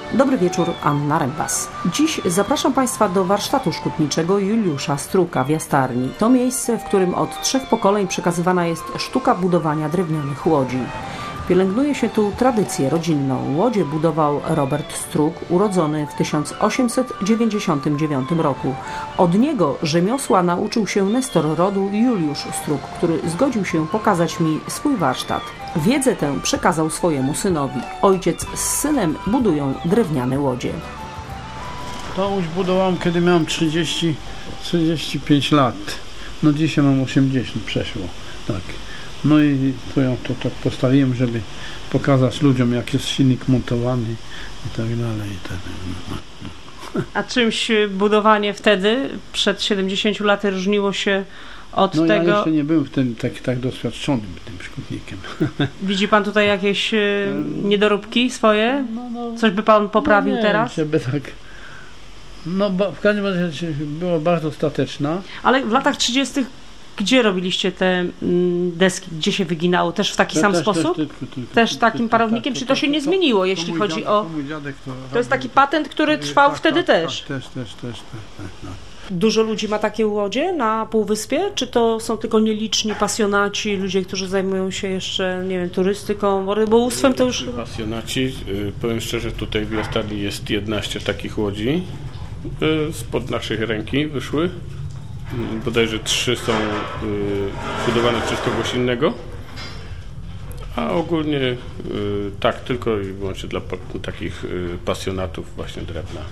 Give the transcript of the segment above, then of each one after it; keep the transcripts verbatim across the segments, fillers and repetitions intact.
Dobry wieczór, Anna Rembas. Dziś zapraszam Państwa do warsztatu szkutniczego Juliusza Struka w Jastarni. To miejsce, w którym od trzech pokoleń przekazywana jest sztuka budowania drewnianych łodzi. Pielęgnuje się tu tradycję rodzinną. Łodzie budował Robert Struk, urodzony w tysiąc osiemset dziewięćdziesiątym dziewiątym roku. Od niego rzemiosła nauczył się nestor rodu Juliusz Struk, który zgodził się pokazać mi swój warsztat. Wiedzę tę przekazał swojemu synowi. Ojciec z synem budują drewniane łodzie. To łódź budowałem, kiedy miałem trzydzieści, trzydzieści pięć lat. No dzisiaj mam osiemdziesiąt, przeszło. Tak. No i to ją to tak postawiłem, żeby pokazać ludziom, jak jest silnik montowany i tak dalej. I tak dalej. A czymś budowanie wtedy, przed siedemdziesięciu laty, różniło się od no, tego... No ja jeszcze nie byłem w tym tak, tak doświadczonym tym szkutnikiem. Widzi pan tutaj jakieś y, niedoróbki swoje? No, no, Coś by pan poprawił no nie, teraz? Żeby tak... No w każdym razie była bardzo stateczna. Ale w latach trzydziestych gdzie robiliście te deski? Gdzie się wyginało? Też w taki To sam też, sposób? Też, tylko, tylko, też takim tylko, parownikiem? tak, Czy to się nie zmieniło, jeśli chodzi dziadek, o... To, mój dziadek to, to jest taki patent, który trwał tak, wtedy tak, też. Tak, też, też, też, też, tak, tak. Dużo ludzi ma takie łodzie na Półwyspie? Czy to są tylko nieliczni pasjonaci, ludzie, którzy zajmują się jeszcze, nie wiem, turystyką, rybołówstwem? To już... Pasjonaci, powiem szczerze, tutaj w Jastarni jest jedenaście takich łodzi. Spod naszej ręki wyszły. Bodajże trzy są budowane przez kogoś innego. A ogólnie tak, tylko i wyłącznie dla takich pasjonatów właśnie drewna.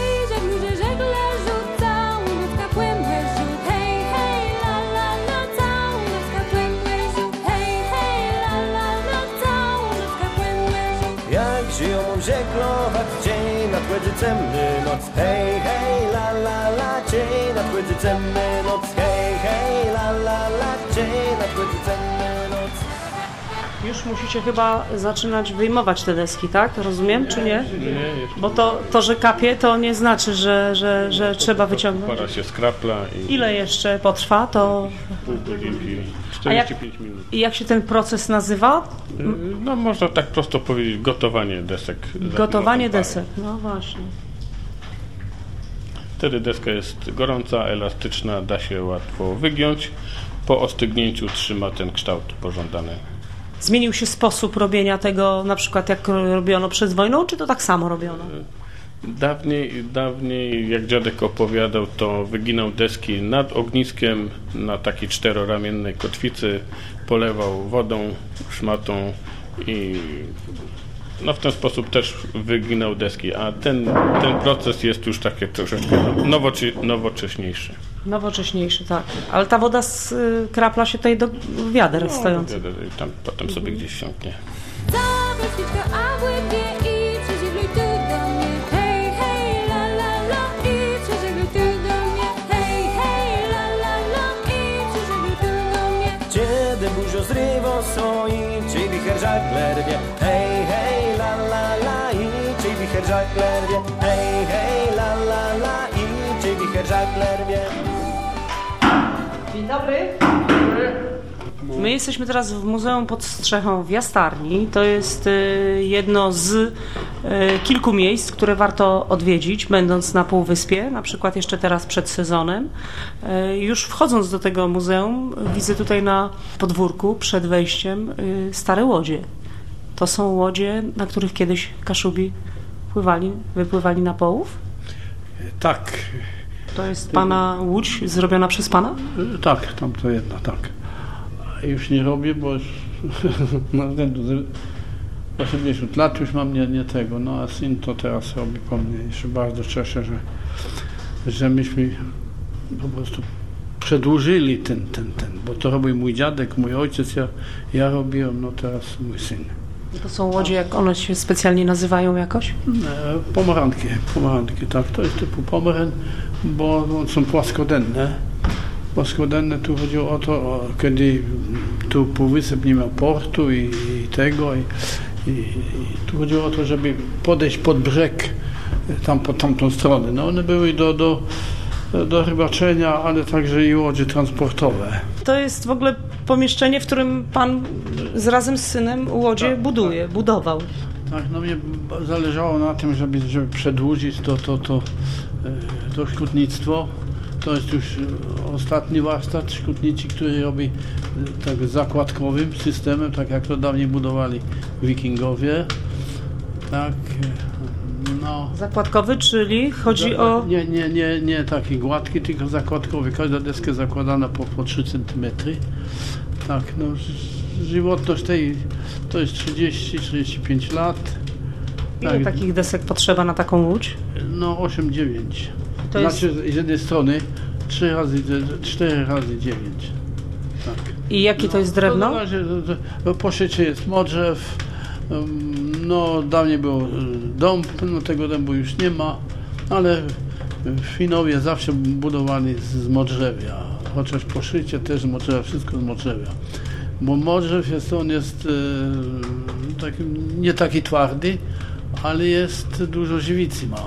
Żyją żeglować dzień nad Łęczycem noc. Hej, hej, la la la, dzień nad Łęczycem noc. Hej, hej, la la la, dzień nad Łęczycem noc. Już musicie chyba zaczynać wyjmować te deski, tak? Rozumiem, czy nie? Nie, jeszcze. Bo to, to, że kapie, to nie znaczy, że, że, że trzeba wyciągnąć. Para się skrapla i... Ile jeszcze potrwa? To... Pół godzinki, czterdzieści pięć minut. I jak się ten proces nazywa? No można tak prosto powiedzieć, gotowanie desek. Gotowanie desek, no właśnie. Wtedy deska jest gorąca, elastyczna, da się łatwo wygiąć. Po ostygnięciu trzyma ten kształt pożądany. Zmienił się sposób robienia tego, na przykład jak robiono przed wojną, czy to tak samo robiono? Dawniej, dawniej jak dziadek opowiadał, to wyginał deski nad ogniskiem na takiej czteroramiennej kotwicy, polewał wodą, szmatą i no w ten sposób też wyginał deski, a ten, ten proces jest już taki troszeczkę nowocze, nowocześniejszy. Nowocześniejszy, tak. Ale ta woda z krapla się tutaj do wiader no, stojących. I tam potem sobie gdzieś siąknie. Zrywo swoi, czy wicher żagler wie. Hej, hej, la la la i czy wicher żagler wie. Hej, hej, la la la i czy wicher żagler wie. Dzień dobry. My jesteśmy teraz w Muzeum pod Strzechą w Jastarni. To jest jedno z kilku miejsc, które warto odwiedzić, będąc na Półwyspie, na przykład jeszcze teraz przed sezonem. Już wchodząc do tego muzeum, widzę tutaj na podwórku przed wejściem stare łodzie. To są łodzie, na których kiedyś Kaszubi pływali, wypływali na połów? Tak. To jest pana łódź zrobiona przez pana? Tak, tam to jedna, tak. Już nie robię, bo już na względu osiemdziesiąt lat już mam nie, nie tego, no a syn to teraz robi po mnie. Jeszcze bardzo cieszę, że, że myśmy po prostu przedłużyli ten, ten, ten, bo to robił mój dziadek, mój ojciec, ja, ja robiłem, no teraz mój syn. To są łodzie, jak one się specjalnie nazywają jakoś? Pomoranki, pomoranki, tak, to jest typu pomoran, bo są płaskodenne. Płaskodenne tu chodziło o to, o, kiedy tu Półwysep nie miał portu i, i tego i, i, i tu chodziło o to, żeby podejść pod brzeg tam po tamtą stronę. No one były do, do, do rybaczenia, ale także i łodzie transportowe. To jest w ogóle pomieszczenie, w którym pan z razem z synem łodzie tak, buduje, tak. budował. Tak, no mnie zależało na tym, żeby, żeby przedłużyć to, to, to, to szkutnictwo. To jest już ostatni warsztat szkutniczy, który robi tak zakładkowym systemem, tak jak to dawniej budowali wikingowie. Tak, no. Zakładkowy, czyli chodzi Zakład, o... Nie, nie, nie, nie taki gładki, tylko zakładkowy. Każda deska jest zakładana po, po trzy centymetry. Tak, no żywotność tej to jest trzydzieści do trzydziestu pięciu lat. Ile tak, takich desek potrzeba na taką łódź? No osiem dziewięć. To znaczy jest... z jednej strony trzy razy, cztery razy dziewięć. Tak. I jakie no, to jest drewno? To zależy, to po szycie jest modrzew. No dawniej był dąb, no tego dębu już nie ma, ale Finowie zawsze budowali z modrzewia, chociaż po szycie też z modrzewia, wszystko z modrzewia. Bo modrzew jest, on jest e, taki, nie taki twardy, ale jest dużo żywicy ma.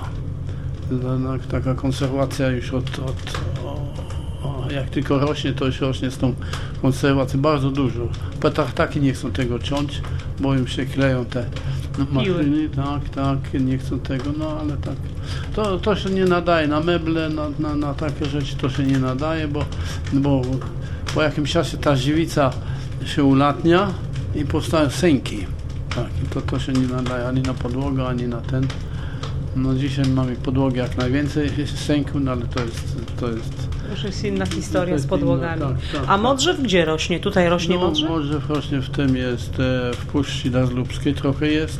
Taka konserwacja już od, od o, o, jak tylko rośnie, to już rośnie z tą konserwacją bardzo dużo. Petartaki nie chcą tego ciąć, bo im się kleją te maszyny, tak, tak, nie chcą tego, no ale tak. To, to się nie nadaje na meble, na, na, na takie rzeczy to się nie nadaje, bo, bo po jakimś czasie ta żywica się ulatnia i powstają sęki. Tak, i to, to się nie nadaje ani na podłogę, ani na ten. No dzisiaj mamy podłogi jak najwięcej sęku, no ale to jest... To jest, to już jest inna historia jest z podłogami. Inna, tak, tak, a modrzew gdzie rośnie? Tutaj rośnie no, modrzew? Modrzew rośnie w tym jest, w Puszczy Dazlubskiej trochę jest.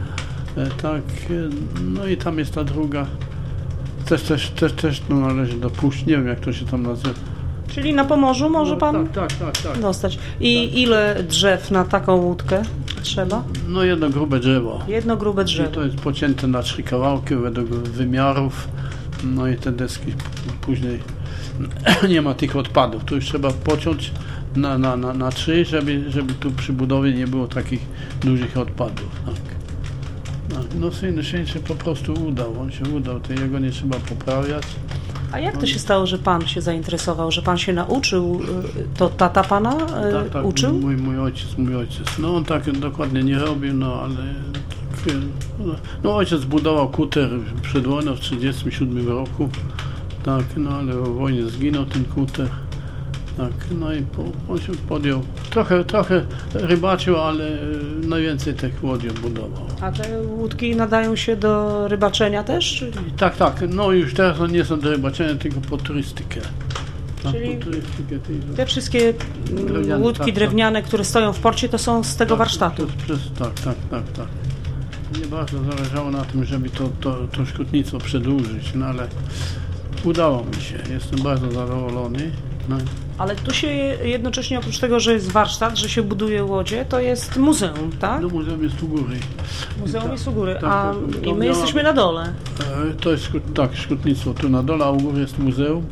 Tak, no i tam jest ta druga. Też, też, też, też no, należy do Puszczy, nie wiem jak to się tam nazywa. Czyli na Pomorzu może no, pan tak, tak, tak, tak. dostać. I tak. Ile drzew na taką łódkę trzeba? No jedno grube drzewo. Jedno grube drzewo. I to jest pocięte na trzy kawałki według wymiarów. No i te deski później nie ma tych odpadów. Tu już trzeba pociąć na, na, na, na trzy, żeby, żeby tu przy budowie nie było takich dużych odpadów. Tak. Tak. No syn, syn się po prostu udał. On się udał, to jego nie trzeba poprawiać. A jak to się stało, że pan się zainteresował, że pan się nauczył? To tata pana tak, tak, uczył? Mój, mój ojciec, mój ojciec. No on tak dokładnie nie robił, no ale tak, no ojciec budował kuter przed wojną w tysiąc dziewięćset trzydziestym siódmym roku. Tak, no ale w wojnie zginął ten kuter. Tak, no i po, on się podjął. Trochę, trochę rybaczył, ale najwięcej tych łodzi budował. A te łódki nadają się do rybaczenia też? Czy? Tak, tak. No już teraz one nie są do rybaczenia, tylko po turystykę. Tak, czyli po turystykę tej... te wszystkie drewniane, łódki tak, drewniane, tak. które stoją w porcie, to są z tego tak, warsztatu? To, to, tak, tak, tak, tak. Mnie bardzo zależało na tym, żeby to, to, to szkutnictwo przedłużyć, no ale udało mi się. Jestem bardzo zadowolony. No. Ale tu się jednocześnie oprócz tego, że jest warsztat, że się buduje łodzie, to jest muzeum, tak? No muzeum jest u góry. Muzeum tak, jest u góry, tak, a tak, i my miała, jesteśmy na dole. To jest tak, szkutnictwo tu na dole, a u góry jest muzeum.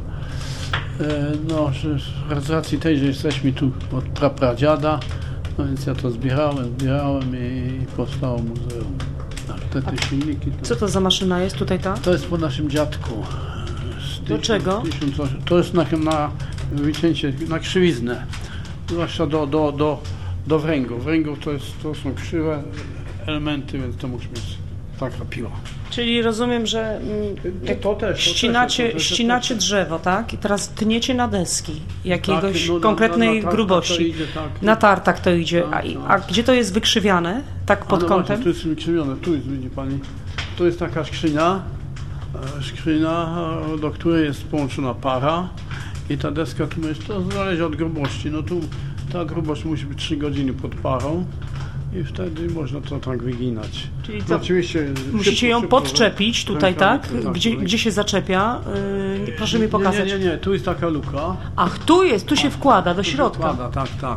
No, z racji tej, że jesteśmy tu od prapradziada, no więc ja to zbierałem, zbierałem i powstało muzeum. Tak, te, te silniki. To, co to za maszyna jest tutaj ta? To jest po naszym dziadku. Do czego? To jest na, na wycięcie, na krzywiznę, zwłaszcza do, do, do, do wręgów. Wręgów to, jest, to są krzywe elementy, więc to musi być taka piła. Czyli rozumiem, że jak to też, to ścinacie, też, to też, ścinacie to też. drzewo, tak? I teraz tniecie na deski jakiegoś tak, no, konkretnej na, na, na grubości. Idzie, tak. Na tartak to idzie. Tak, a, a tak. gdzie to jest wykrzywiane? Tak pod no kątem? Właśnie, tu jest wykrzywione, tu jest, widzi pani, to jest taka skrzynia, skrzynia, do której jest połączona para i ta deska tu jest, to zależy od grubości, no tu ta grubość musi być trzy godziny pod parą i wtedy można to tak wyginać. Czyli to no, oczywiście musicie szybko, ją szybko, podczepić tutaj, tak? tak Gdzie, gdzie się zaczepia? Yy, proszę mi pokazać. Nie, nie, nie, tu jest taka luka. Ach, tu jest, tu się wkłada do Tu środka. Wkłada, tak, tak.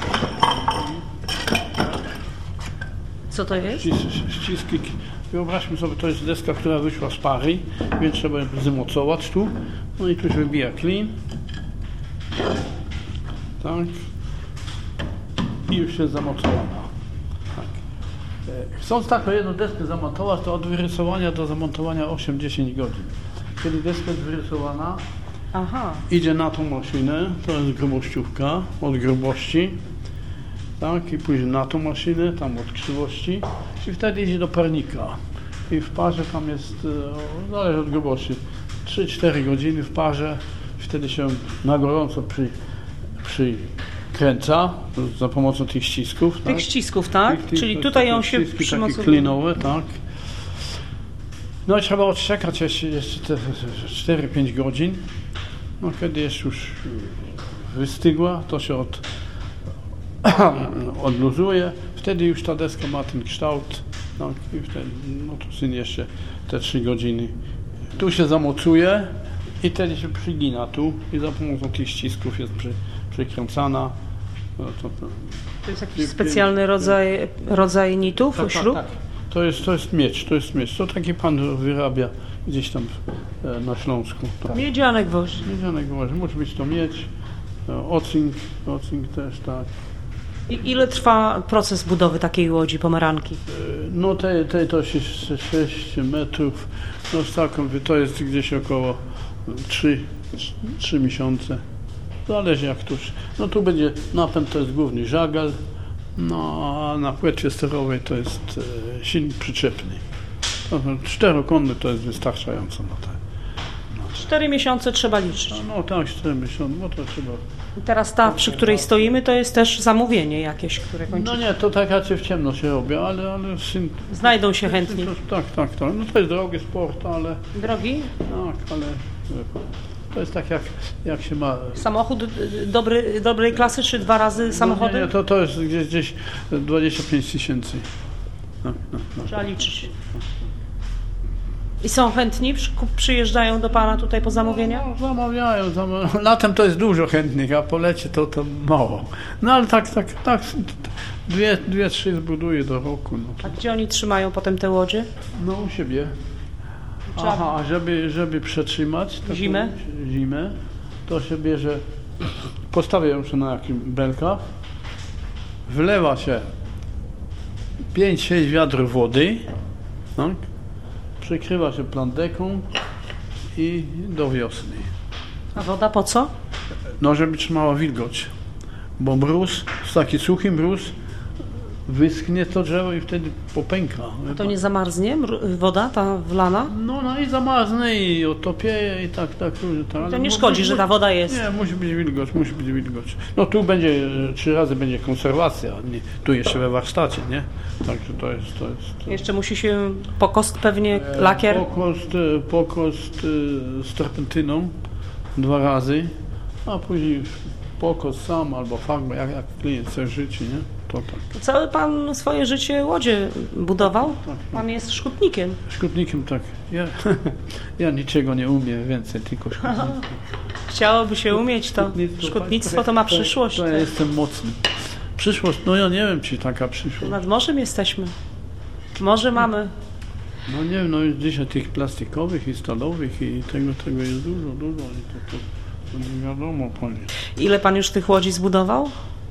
Co to jest? Ściski. Wyobraźmy sobie, to jest deska, która wyszła z pary, więc trzeba ją zamocować tu. No i tu się wybija klin. Tak. I już jest zamocowana. Tak. Chcąc taką jedną deskę zamontować, to od wyrysowania do zamontowania osiem do dziesięciu godzin. Kiedy deska jest wyrysowana, aha, idzie na tą maszynę, to jest grubościówka od grubości. tak, i później na tą maszynę, tam od krzywości i wtedy idzie do parnika. I w parze tam jest, e, zależy od grubości, trzy cztery godziny w parze, wtedy się na gorąco przy, przykręca za pomocą tych ścisków. Tych tak? ścisków, tak? Tych, tych, Czyli tutaj on się ściski przymocowuje. takie klinowe, tak. No i trzeba odczekać jeszcze, jeszcze te cztery pięć godzin. No kiedy jest już wystygła, to się od, odluzuje. Wtedy już ta deska ma ten kształt. No i wtedy, no to syn jeszcze te trzy godziny. Tu się zamocuje i wtedy się przygina tu i za pomocą tych ścisków jest przy, przykręcana. No to, To jest jakiś specjalny rodzaj, rodzaj nitów, tak, śrub? tak, tak. To jest, to jest miecz, to jest miecz. To taki pan wyrabia gdzieś tam e, na Śląsku. Tak. Miedziane gwoździe. Miedziane gwoździe. Może być to miedź, e, ocynk, ocynk też, tak. I ile trwa proces budowy takiej łodzi pomeranki? E, no te, te to się sześć metrów, no z taką, to jest gdzieś około trzy miesiące. Zależy jak tuż. No tu będzie napęd, to jest główny żagal, no a na płetwie sterowej to jest e, silnik przyczepny. No, czterokonny to jest wystarczająco na te. Cztery miesiące trzeba liczyć. No, no tak, cztery miesiące, no to trzeba. I teraz ta, przy której stoimy, to jest też zamówienie jakieś, które kończy. No nie, to tak raczej w ciemno się robi, ale, ale syn... Znajdą się chętni. Tak, tak, tak. No to jest drogi sport, ale... Drogi? Tak, ale... To jest tak jak, jak się ma... Samochód dobry, dobrej klasy, czy dwa razy samochody? No nie, nie, to, to jest gdzieś, gdzieś dwadzieścia pięć tysięcy. No, no, no. Trzeba liczyć. I są chętni? Przy, przyjeżdżają do Pana tutaj po zamówienia? No, no, zamawiają, zamawiają. Latem to jest dużo chętnych, a po lecie to, to mało. No ale tak, tak, tak. Dwie, dwie trzy zbuduję do roku. No, A gdzie oni trzymają potem te łodzie? no u siebie. Trzeba- Aha, a żeby, żeby przetrzymać taką Zimę? zimę, to się bierze, postawia ją się na jakimś belkach, wlewa się pięć sześć wiadr wody, tak? Przykrywa się plandeką i do wiosny. A woda po co? No, żeby trzymała wilgoć, bo mróz, taki suchy mróz, wyschnie to drzewo i wtedy popęka. A to nie zamarznie mr- woda, ta wlana? No, no i zamarznie i otopieje i tak, tak. tak ale To nie mu- szkodzi, mu- że ta woda jest. Nie, musi być wilgoć, musi być wilgoć. No tu będzie, e, trzy razy będzie konserwacja, nie, tu jeszcze we warsztacie, nie? Także to jest, to jest... Jeszcze musi się pokosk pewnie, e, lakier. Pokost, e, pokost e, z terpentyną dwa razy, a później już pokost sam albo farba, jak, jak klient chce życie, nie? To tak. Cały Pan swoje życie łodzie budował? Tak. Pan jest szkutnikiem. Szkutnikiem tak. Ja, ja niczego nie umiem więcej, tylko szkutnikiem. Chciałoby się umieć to. Szkutnictwo to ma przyszłość. To ja jestem mocny. Przyszłość, no ja nie wiem, czy taka przyszłość. Nad morzem jesteśmy. Morze mamy. No nie wiem, no już dzisiaj tych plastikowych i stalowych i tego, tego jest dużo, dużo. I to, to, to nie wiadomo, panie. Ile Pan już tych łodzi zbudował?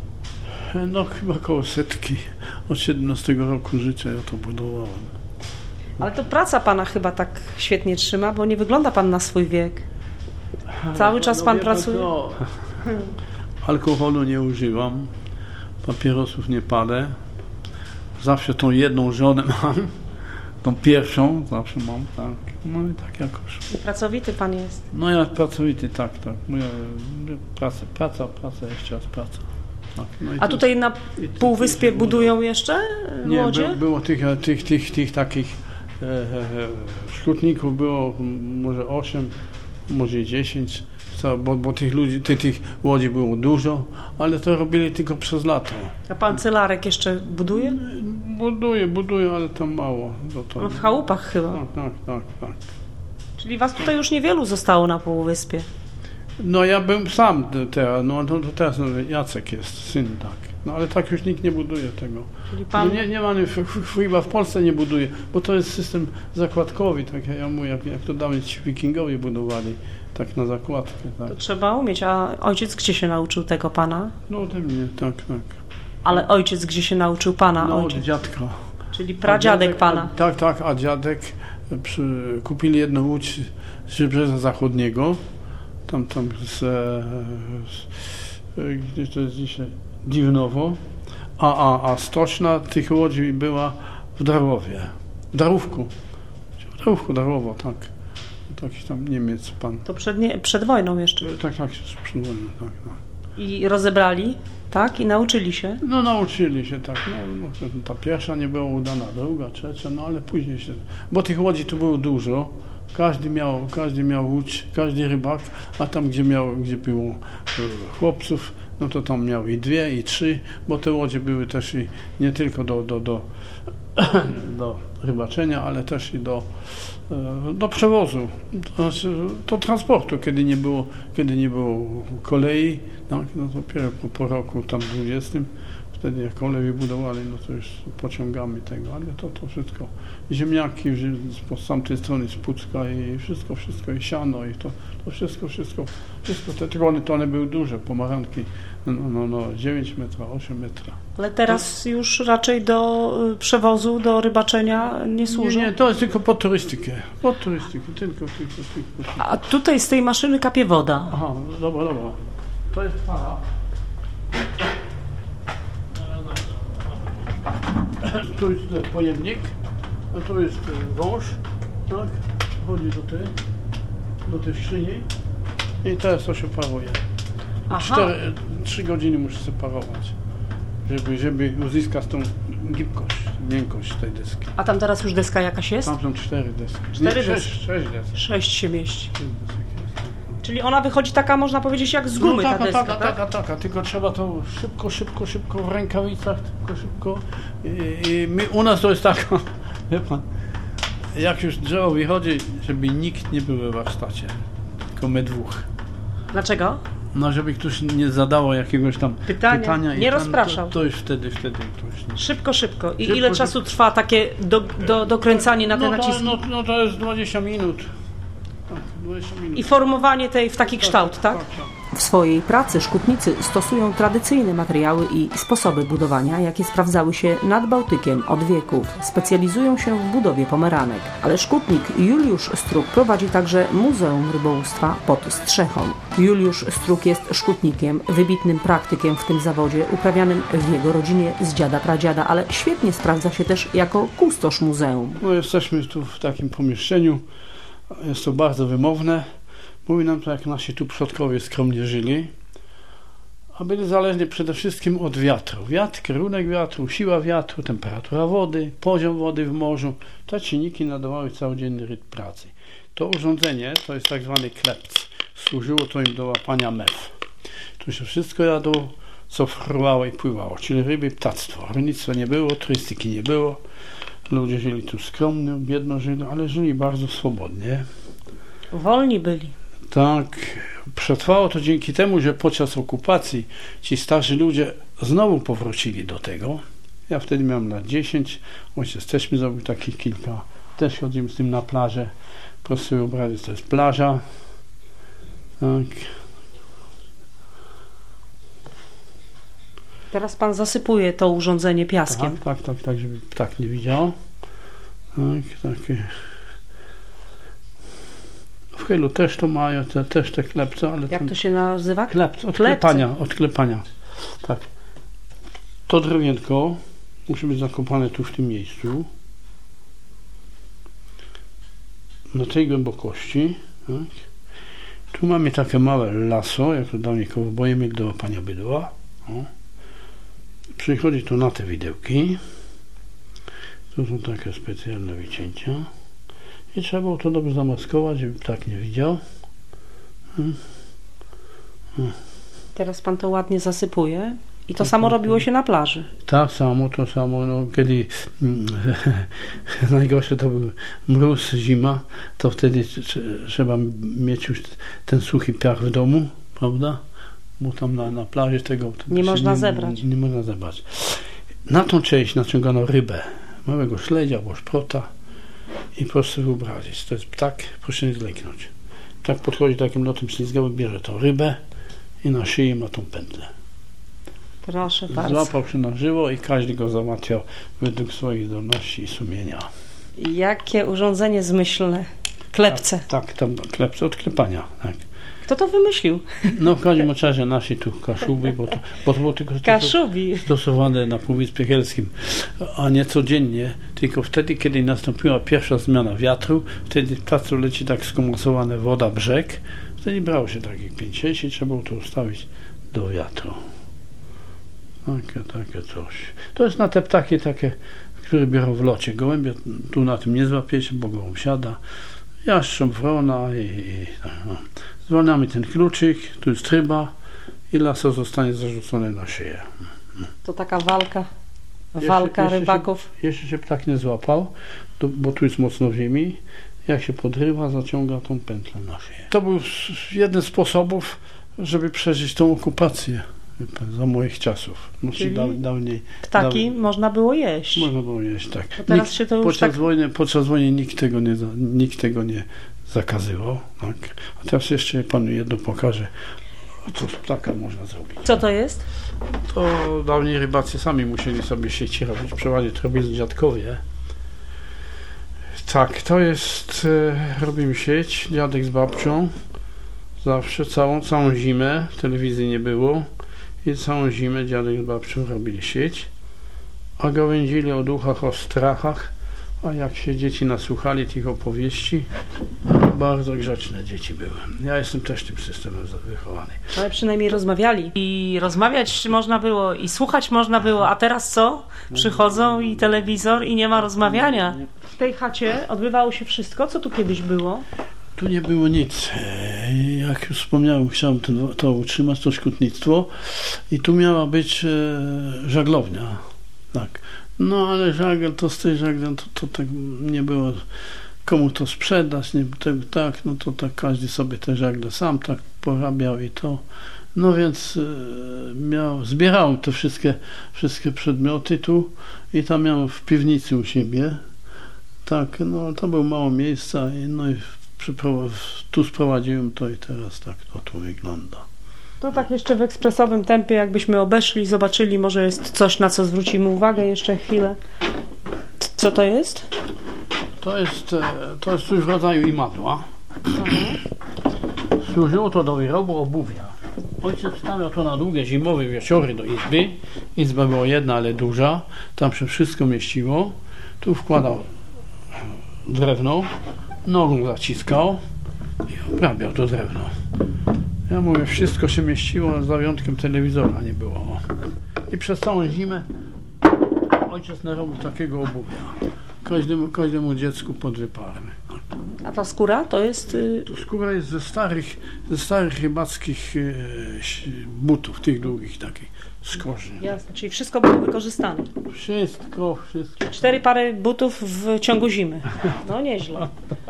No chyba koło setki. Od siedemnastego roku życia ja to budowałem. Ale to praca Pana chyba tak świetnie trzyma, bo nie wygląda Pan na swój wiek. Cały czas Pan wie pan pracuje? co? Alkoholu nie używam, papierosów nie palę. Zawsze tą jedną żonę mam, tą pierwszą zawsze mam, tak. No i tak jakoś. Pracowity Pan jest. No ja pracowity, tak, tak. Moja praca, praca, praca, jeszcze raz praca. Tak. No i A to- tutaj na i to- Półwyspie to- budują jeszcze Nie, łodzie? by, było tych, tych, tych, tych takich e, e, szkutników było może osiem, może dziesięć, co, bo, bo tych ludzi, tych, tych łodzi było dużo, ale to robili tylko przez lato. A Pan celarek jeszcze buduje? Buduje, buduje, ale tam mało. To, to, No w chałupach chyba. tak, tak, tak, tak. Czyli Was tutaj już niewielu zostało na Półwyspie. No ja bym sam teraz, no to, to teraz no, Jacek jest, syn, tak. No ale tak już nikt nie buduje tego. Czyli Pan... No nie, nie ma, f- f- chyba w Polsce nie buduje, bo to jest system zakładkowy, tak jak ja mówię, jak, jak to dawniej ci wikingowie budowali, tak na zakładkę, tak. To trzeba umieć. A ojciec gdzie się nauczył tego Pana? No ode mnie, tak, tak. Ale ojciec gdzie się nauczył Pana? No od Ojciec. dziadka. Czyli pradziadek A Pana. A, tak, tak, a dziadek przy, kupili jedną łódź z Wybrzeża Zachodniego, tam, tam z, z, gdzie to jest dzisiaj, Dziwnowo, a, a, a stoczna tych łodzi była w Darłowie, w Darówku. W Darówku, Darłowo, tak. Taki tam Niemiec, pan. To przed, nie, przed wojną jeszcze. Tak, tak, przed wojną, tak, tak. I rozebrali, tak? I nauczyli się? No nauczyli się, tak. No, no, ta pierwsza nie była udana, druga, trzecia, no ale później się... Bo tych łodzi tu było dużo. Każdy miał, każdy miał łódź, każdy rybak, a tam, gdzie miał, gdzie było chłopców, no to tam miał i dwie, i trzy, bo te łodzie były też i nie tylko do, do, do, do rybaczenia, ale też i do, do przewozu, to znaczy do transportu, kiedy nie było, kiedy nie było kolei, tak, no dopiero po, po roku tam dwudziestym, wtedy jak kolej wybudowali, no to już pociągamy tego, ale to, to wszystko, ziemniaki z tamtej strony z Pucka i wszystko, wszystko, i siano, i to, to wszystko, wszystko, wszystko, te trony, to one były duże, pomaranki, no, no, no, dziewięć metra, osiem metra. Ale teraz to... już raczej do przewozu, do rybaczenia nie służy? Nie, nie, to jest tylko pod turystykę, pod turystykę, tylko, tylko, tylko, tylko. A tutaj z tej maszyny kapie woda. Aha, dobra, dobra. To jest para. Tu jest pojemnik, a tu jest wąż, tak, chodzi do tej, do tej skrzyni i teraz to się paruje. Cztery, trzy godziny muszę separować, żeby, żeby uzyskać tą gibkość, miękkość tej deski. A tam teraz już deska jakaś jest? Tam są cztery deski. Cztery Nie, deski? Sześć, sześć deski. Sześć się mieści. Czyli ona wychodzi taka, można powiedzieć, jak z gumy, no, taka, ta deska, taka, tak? taka, taka, tylko trzeba to szybko, szybko, szybko w rękawicach, szybko, szybko. I, i my, u nas to jest tak, wie pan, jak już drzewo wychodzi, żeby nikt nie był we warsztacie, tylko my dwóch. Dlaczego? No, żeby ktoś nie zadało jakiegoś tam pytania, pytania nie i tam, rozpraszał. To, to już wtedy, wtedy. To już nie. Szybko, szybko. I Szybko, ile szybko. czasu trwa takie do, do, dokręcanie na te no, to, naciski? no, no to jest dwadzieścia minut. Tak, dwadzieścia minut. I formowanie tej w taki kształt, tak? tak, tak. W swojej pracy szkutnicy stosują tradycyjne materiały i sposoby budowania, jakie sprawdzały się nad Bałtykiem od wieków. Specjalizują się w budowie pomeranek. Ale szkutnik Juliusz Struk prowadzi także Muzeum Rybołówstwa pod Strzechą. Juliusz Struk jest szkutnikiem, wybitnym praktykiem w tym zawodzie, uprawianym w jego rodzinie z dziada pradziada, ale świetnie sprawdza się też jako kustosz muzeum. No, jesteśmy tu w takim pomieszczeniu. Jest to bardzo wymowne. Mówi nam to, jak nasi tu przodkowie skromnie żyli, a byli zależni przede wszystkim od wiatru. Wiatr, kierunek wiatru, siła wiatru, temperatura wody, poziom wody w morzu. Te czynniki nadawały całodzienny rytm pracy. To urządzenie, to jest tak zwany klepc, służyło to im do łapania mew. Tu się wszystko jadło, co fruwało i pływało, czyli ryby, ptactwo. Rolnictwa nie było, turystyki nie było. Ludzie żyli tu skromnie, biedno żyli, ale żyli bardzo swobodnie. Wolni byli. Tak, przetrwało to dzięki temu, że podczas okupacji ci starzy ludzie znowu powrócili do tego. Ja wtedy miałem lat dziesięć, ojciec też mi zrobił takich kilka. Też chodzimy z tym na plażę. Proszę sobie wyobrazić, to jest plaża. Tak. Teraz pan zasypuje to urządzenie piaskiem. Tak, tak, tak, tak, żeby ptak nie widział. Tak, takie. W Chylu też to mają, te, też te klepce, ale jak ten... to się nazywa? Klepce, odklepania, odklepania. Tak. To drewienko musi być zakopane tu w tym miejscu. Na tej głębokości. Tak. Tu mamy takie małe lasso, jak to dawniej kowboje mieli do łapania bydła. O. Przychodzi tu na te widełki. Tu są takie specjalne wycięcia. I trzeba było to dobrze zamaskować, żeby ptak nie widział. Hmm. Hmm. Teraz pan to ładnie zasypuje. I to tak, samo tak, robiło się na plaży. Tak samo, to samo. No, kiedy mm, najgorsze to był mróz, zima, to wtedy trzeba mieć już ten suchy piach w domu, prawda? Bo tam na, na plaży tego nie można nie, zebrać. Nie, nie można zebrać. Na tą część naciągano rybę, małego śledzia albo szprota i proszę wyobrazić, to jest ptak, proszę nie zleknąć. Ptak podchodzi takim lotem ślizgawym, bierze tą rybę i na szyi ma tą pętlę. Proszę bardzo. Złapał się na żywo i każdy go załatwiał według swoich zdolności i sumienia. Jakie urządzenie zmyślne. Klepce. Tak, tak, tam klepce od klepania. Tak. Kto to wymyślił? No w każdym razie nasi tu Kaszubi, bo to, bo to było tylko Kaszubi. stosowane na Półwyspie Helskim, a nie codziennie, tylko wtedy, kiedy nastąpiła pierwsza zmiana wiatru, wtedy placu leci tak skomocowana woda, brzeg, wtedy brało się takich pięć sześć i trzeba było to ustawić do wiatru. Takie, takie coś. To jest na te ptaki takie, które biorą w locie. Gołębie tu na tym nie złapiecie, bo gołąb siada. Jastrząb, wrona i, i no. Zwalniamy ten kluczyk, tu jest tryba i lasso zostanie zarzucone na szyję. To taka walka, walka jeszcze, rybaków. Jeszcze się, jeszcze się ptak nie złapał, to, bo tu jest mocno w ziemi. Jak się podrywa, zaciąga tą pętlę na szyję. To był jeden z sposobów, żeby przeżyć tą okupację za moich czasów. No, da, dawniej, ptaki daw... można było jeść. Można było jeść, tak. Bo teraz nikt, się to już podczas, tak... wojny, podczas wojny nikt tego nie, nikt tego nie zakazywał. Tak? A teraz jeszcze panu jedno pokażę, co z ptaka można zrobić. Co to jest? To dawniej rybacy sami musieli sobie sieci robić, przeważnie to robili dziadkowie. Tak, to jest, e, robimy sieć, dziadek z babcią, zawsze, całą, całą zimę, telewizji nie było i całą zimę dziadek z babcią robili sieć, a gawędzili o duchach, o strachach, a jak się dzieci nasłuchali tych opowieści, bardzo grzeczne dzieci były. Ja jestem też tym systemem wychowany. Ale przynajmniej rozmawiali. I rozmawiać można było, i słuchać można było, a teraz co? Przychodzą i telewizor i nie ma rozmawiania. W tej chacie odbywało się wszystko, co tu kiedyś było? Tu nie było nic. Jak już wspomniałem, chciałem to, to utrzymać, to szkutnictwo i tu miała być e, żaglownia. Tak. No ale żagiel, to z tej żaglem to, to tak nie było komu to sprzedać, nie, tak, tak, no to tak każdy sobie te żagle sam tak porabiał i to. No więc e, miał, zbierałem te wszystkie, wszystkie przedmioty tu i tam miałem w piwnicy u siebie. Tak, no to było mało miejsca i no i tu sprowadziłem to i teraz tak to tu wygląda. To tak jeszcze w ekspresowym tempie, jakbyśmy obeszli, zobaczyli, może jest coś, na co zwrócimy uwagę jeszcze chwilę. Co to jest? To jest, to jest coś w rodzaju imadła. Służyło to do wyrobu obuwia. Ojciec stawiał to na długie zimowe wieczory do izby. Izba była jedna, ale duża. Tam się wszystko mieściło. Tu wkładał drewno, nogą zaciskał i obrabiał to drewno. Ja mówię, wszystko się mieściło, za wyjątkiem telewizora nie było. I przez całą zimę ojciec narobił takiego obuwia. Każdemu, każdemu dziecku po dwie pary. A ta skóra to jest... To skóra jest ze starych, ze starych rybackich butów, tych długich takich, skożnych. Jasne, czyli wszystko było wykorzystane. Wszystko, wszystko. Cztery pary butów w ciągu zimy. No nieźle.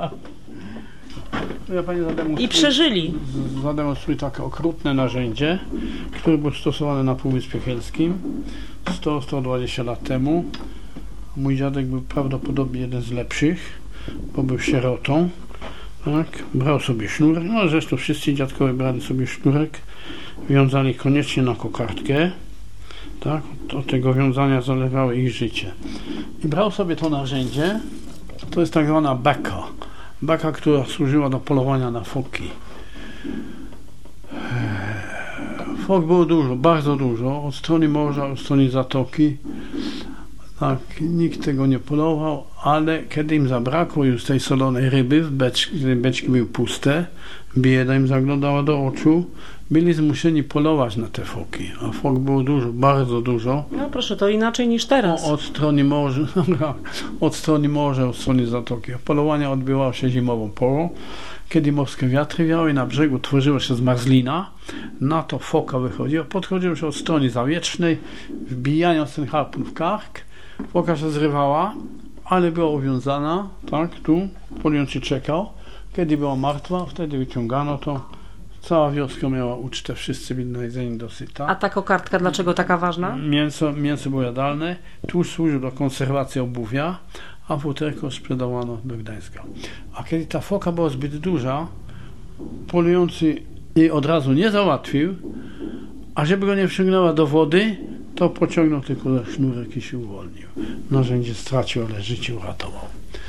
Ja pani I przeżyli. Zademonstruję takie okrutne narzędzie, które było stosowane na Półwyspie Helskim sto do stu dwudziestu lat temu. Mój dziadek był prawdopodobnie jeden z lepszych, bo był sierotą. Tak? Brał sobie sznurek, no zresztą wszyscy dziadkowie brali sobie sznurek, wiązali koniecznie na kokardkę. Tak? Od tego wiązania zalewało ich życie. I brał sobie to narzędzie, to jest tak zwana beka. Beka, która służyła do polowania na foki. Fok było dużo, bardzo dużo, od strony morza, od strony zatoki. Tak, nikt tego nie polował, ale kiedy im zabrakło już tej solonej ryby, w beczki, beczki były puste, bieda im zaglądała do oczu, byli zmuszeni polować na te foki, a fok było dużo, bardzo dużo. No proszę, to inaczej niż teraz. O, od strony morza, od strony morza, od strony zatoki. Polowanie odbywało się zimową porą, kiedy morskie wiatry wiały, na brzegu tworzyła się zmarzlina, na to foka wychodziła, podchodziło się od strony zawiecznej, wbijając ten harpun w kark, foka się zrywała, ale była uwiązana, tak, tu, polujący czekał. Kiedy była martwa, wtedy wyciągano to. Cała wioska miała ucztę, wszyscy byli najedzeni do syta. A ta kokardka dlaczego taka ważna? Mięso, mięso było jadalne, tłuszcz służył do konserwacji obuwia, a futerko sprzedawano do Gdańska. A kiedy ta foka była zbyt duża, polujący jej od razu nie załatwił, a żeby go nie wciągnęła do wody, to pociągnął tylko za sznurek i się uwolnił. Narzędzie stracił, ale życie uratował.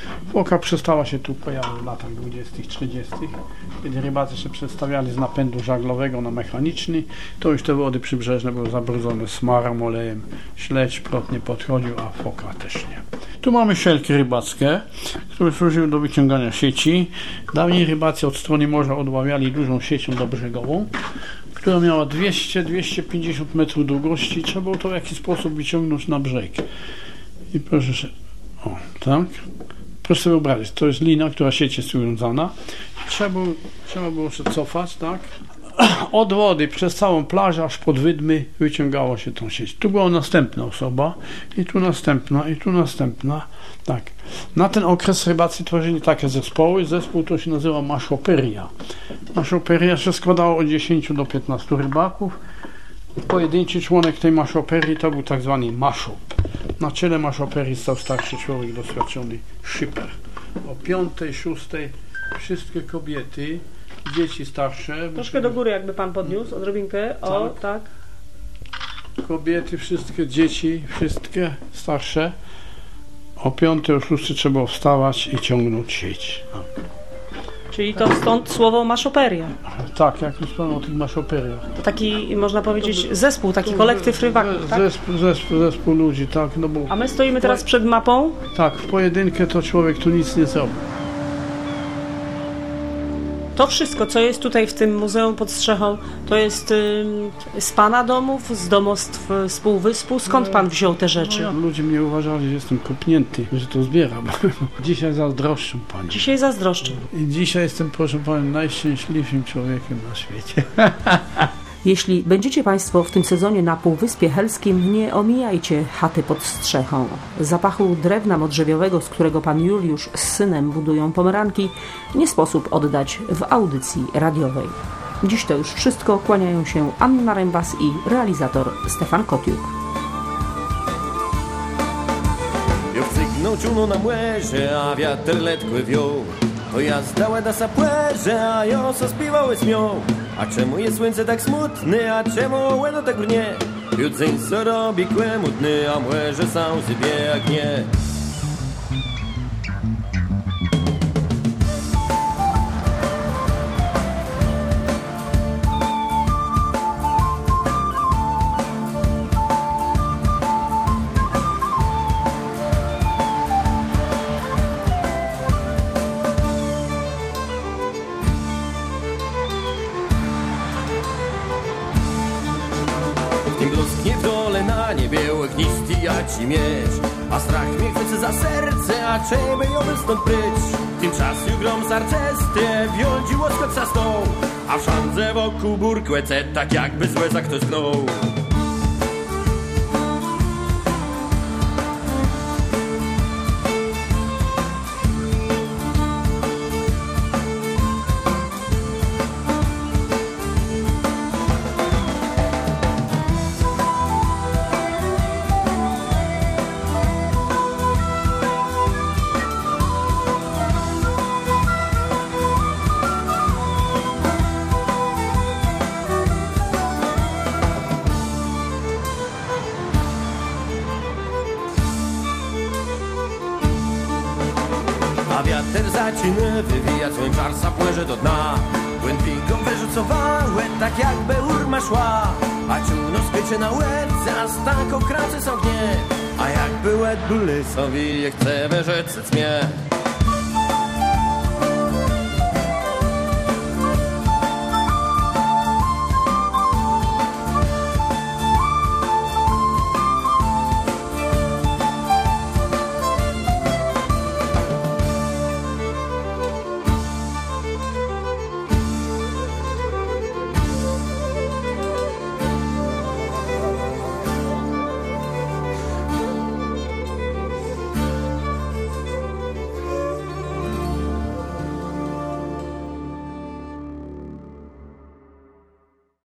Foka przestała się tu pojawiać w latach dwudziestych, trzydziestych, kiedy rybacy się przestawiali z napędu żaglowego na mechaniczny, to już te wody przybrzeżne były zabrudzone smarem, olejem, śledź, prot nie podchodził, a foka też nie. Tu mamy szelki rybackie, które służyły do wyciągania sieci. Dawniej rybacy od strony morza odławiali dużą siecią dobrzegową, która miała dwieście do dwustu pięćdziesięciu metrów długości. Trzeba było to w jakiś sposób wyciągnąć na brzeg. I proszę się, o, tak. Proszę sobie wyobrazić, to jest lina, która sieć jest uwiązana. Trzeba było, trzeba było się cofać, tak. Od wody przez całą plażę aż pod wydmy wyciągało się tą sieć. Tu była następna osoba i tu następna i tu następna. Tak. Na ten okres rybacy tworzyli takie zespoły. Zespół to się nazywa maszoperia. Maszoperia się składało od dziesięciu do piętnastu rybaków. Pojedynczy członek tej maszoperii to był tak zwany maszop. Na czele maszoperii stał starszy człowiek, doświadczony szyper. O piątej, szóstej wszystkie kobiety, dzieci starsze. Troszkę do góry jakby pan podniósł, odrobinkę. O, tak. tak. Kobiety, wszystkie dzieci, wszystkie starsze. O piątej, o szóstej trzeba było wstawać i ciągnąć sieć. Czyli to stąd słowo maszoperia. Tak, jak już pan o tych maszoperiach. To taki, można powiedzieć, zespół, taki kolektyw rybaków, tak? Zespół, zespół, zespół ludzi, tak. No bo a my stoimy teraz przed mapą? Tak, w pojedynkę to człowiek tu nic nie zrobi. To wszystko, co jest tutaj w tym Muzeum pod Strzechą, to jest y, z pana domów, z domostw z półwyspu? Skąd pan wziął te rzeczy? No, ludzie mnie uważali, że jestem kopnięty, że to zbieram. Dzisiaj zazdroszczę pani. Dzisiaj zazdroszczę. I dzisiaj jestem, proszę pani, najszczęśliwszym człowiekiem na świecie. Jeśli będziecie państwo w tym sezonie na Półwyspie Helskim, nie omijajcie chaty pod Strzechą. Zapachu drewna modrzewiowego, z którego pan Juliusz z synem budują pomeranki, nie sposób oddać w audycji radiowej. Dziś to już wszystko. Kłaniają się Anna Rembas i realizator Stefan Kotiuk. Jo wcygnął czunu na młeże, a wiatr letko wiał. To ja zdała da sapłerze, a jo so spiwały śmiał. A czemu jest słońce tak smutny, a czemu łeno tak brnie? Judzeń co robi kłemutny, a młeże sam sobie jak nie. Blusknie w dole na niebie łechnisty ja ci mieć. A strach mnie chwycy za serce, a czeby ją stąd pryć. Tymczasem grom sarczesty wioldził łoskot za stoł, a w szandze wokół burkłece tak jakby złe za ktoś znął. A wiatr zaczyna wywijać swój czar sapłerze do dna. Płyn figą wyrzucowały, tak jakby urma szła. A czółno skrycie na łebce, a stanko kracy są gnie. A jakby łeb były sobie, jak chce we rzece cmie.